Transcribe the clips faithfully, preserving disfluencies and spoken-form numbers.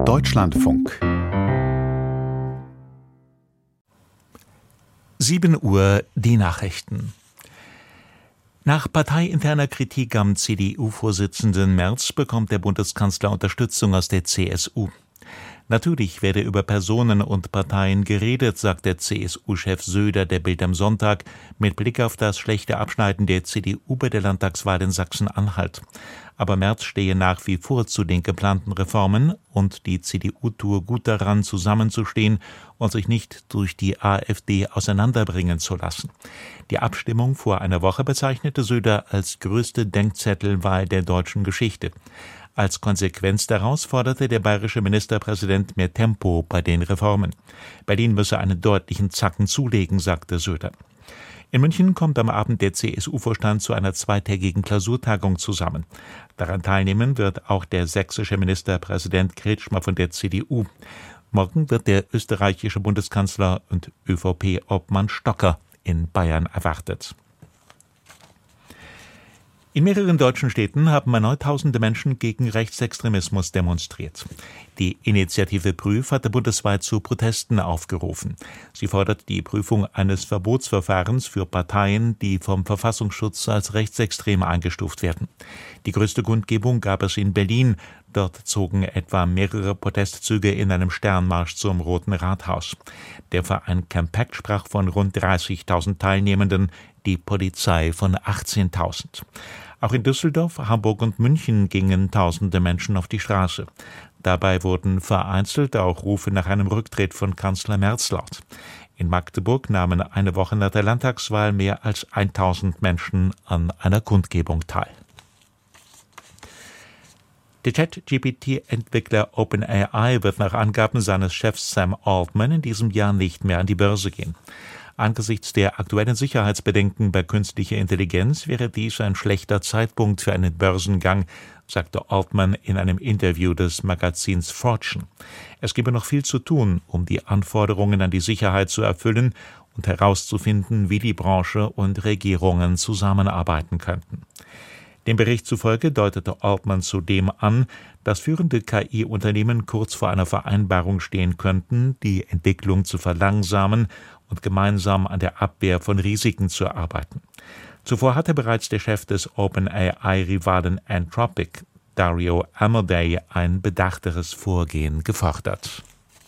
Deutschlandfunk. sieben Uhr, die Nachrichten. Nach parteiinterner Kritik am C D U-Vorsitzenden Merz bekommt der Bundeskanzler Unterstützung aus der C S U. Natürlich werde über Personen und Parteien geredet, sagt der C S U-Chef Söder der Bild am Sonntag mit Blick auf das schlechte Abschneiden der C D U bei der Landtagswahl in Sachsen-Anhalt. Aber Merz stehe nach wie vor zu den geplanten Reformen und die C D U tue gut daran, zusammenzustehen und sich nicht durch die AfD auseinanderbringen zu lassen. Die Abstimmung vor einer Woche bezeichnete Söder als größte Denkzettelwahl der deutschen Geschichte. Als Konsequenz daraus forderte der bayerische Ministerpräsident mehr Tempo bei den Reformen. Berlin müsse einen deutlichen Zacken zulegen, sagte Söder. In München kommt am Abend der C S U-Vorstand zu einer zweitägigen Klausurtagung zusammen. Daran teilnehmen wird auch der sächsische Ministerpräsident Kretschmer von der C D U. Morgen wird der österreichische Bundeskanzler und ÖVP-Obmann Stocker in Bayern erwartet. In mehreren deutschen Städten haben erneut tausende Menschen gegen Rechtsextremismus demonstriert. Die Initiative Prüf hatte bundesweit zu Protesten aufgerufen. Sie fordert die Prüfung eines Verbotsverfahrens für Parteien, die vom Verfassungsschutz als rechtsextrem eingestuft werden. Die größte Kundgebung gab es in Berlin. Dort zogen etwa mehrere Protestzüge in einem Sternmarsch zum Roten Rathaus. Der Verein Campact sprach von rund dreißigtausend Teilnehmenden, die Polizei von achtzehntausend. Auch in Düsseldorf, Hamburg und München gingen tausende Menschen auf die Straße. Dabei wurden vereinzelt auch Rufe nach einem Rücktritt von Kanzler Merz laut. In Magdeburg nahmen eine Woche nach der Landtagswahl mehr als tausend Menschen an einer Kundgebung teil. Der Chat-G P T-Entwickler OpenAI wird nach Angaben seines Chefs Sam Altman in diesem Jahr nicht mehr an die Börse gehen. Angesichts der aktuellen Sicherheitsbedenken bei künstlicher Intelligenz wäre dies ein schlechter Zeitpunkt für einen Börsengang, sagte Altman in einem Interview des Magazins Fortune. Es gebe noch viel zu tun, um die Anforderungen an die Sicherheit zu erfüllen und herauszufinden, wie die Branche und Regierungen zusammenarbeiten könnten. Dem Bericht zufolge deutete Altman zudem an, dass führende K I-Unternehmen kurz vor einer Vereinbarung stehen könnten, die Entwicklung zu verlangsamen und gemeinsam an der Abwehr von Risiken zu arbeiten. Zuvor hatte bereits der Chef des OpenAI-Rivalen Anthropic, Dario Amodei, ein bedachteres Vorgehen gefordert.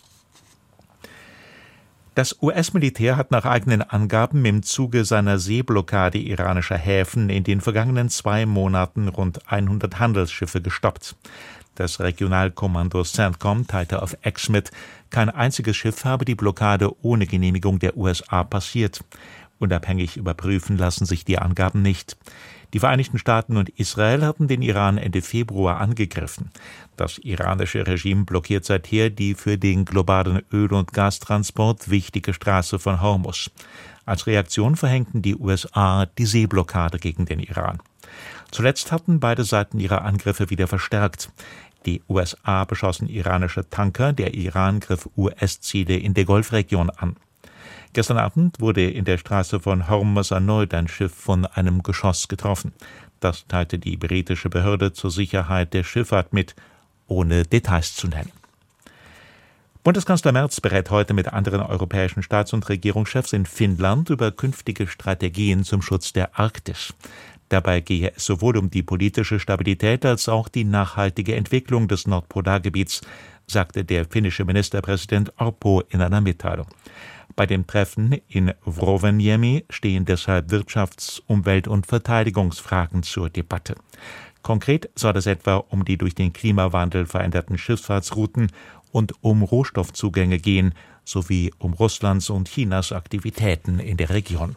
Das U S-Militär hat nach eigenen Angaben im Zuge seiner Seeblockade iranischer Häfen in den vergangenen zwei Monaten rund hundert Handelsschiffe gestoppt. Das Regionalkommando CENTCOM teilte auf X mit, kein einziges Schiff habe die Blockade ohne Genehmigung der U S A passiert. Unabhängig überprüfen lassen sich die Angaben nicht. Die Vereinigten Staaten und Israel hatten den Iran Ende Februar angegriffen. Das iranische Regime blockiert seither die für den globalen Öl- und Gastransport wichtige Straße von Hormuz. Als Reaktion verhängten die U S A die Seeblockade gegen den Iran. Zuletzt hatten beide Seiten ihre Angriffe wieder verstärkt. Die U S A beschossen iranische Tanker, der Iran griff U S-Ziele in der Golfregion an. Gestern Abend wurde in der Straße von Hormuz erneut ein Schiff von einem Geschoss getroffen. Das teilte die britische Behörde zur Sicherheit der Schifffahrt mit, ohne Details zu nennen. Bundeskanzler Merz berät heute mit anderen europäischen Staats- und Regierungschefs in Finnland über künftige Strategien zum Schutz der Arktis. Dabei gehe es sowohl um die politische Stabilität als auch die nachhaltige Entwicklung des Nordpolargebiets, sagte der finnische Ministerpräsident Orpo in einer Mitteilung. Bei dem Treffen in Rovaniemi stehen deshalb Wirtschafts-, Umwelt- und Verteidigungsfragen zur Debatte. Konkret soll es etwa um die durch den Klimawandel veränderten Schifffahrtsrouten und um Rohstoffzugänge gehen, sowie um Russlands und Chinas Aktivitäten in der Region.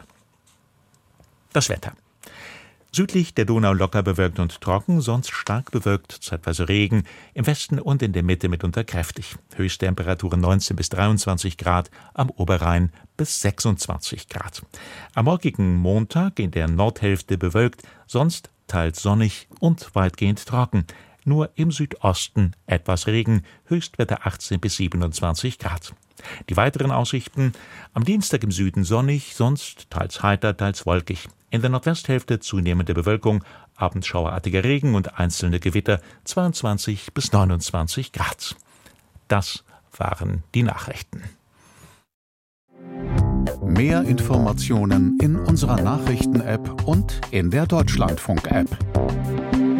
Das Wetter. Südlich der Donau locker bewölkt und trocken, sonst stark bewölkt, zeitweise Regen, im Westen und in der Mitte mitunter kräftig. Höchsttemperaturen neunzehn bis dreiundzwanzig Grad, am Oberrhein bis sechsundzwanzig Grad. Am morgigen Montag in der Nordhälfte bewölkt, sonst teils sonnig und weitgehend trocken. Nur im Südosten etwas Regen, Höchstwetter achtzehn bis siebenundzwanzig Grad. Die weiteren Aussichten: am Dienstag im Süden sonnig, sonst teils heiter, teils wolkig. In der Nordwesthälfte zunehmende Bewölkung, abends schauerartiger Regen und einzelne Gewitter, zweiundzwanzig bis neunundzwanzig Grad. Das waren die Nachrichten. Mehr Informationen in unserer Nachrichten-App und in der Deutschlandfunk-App.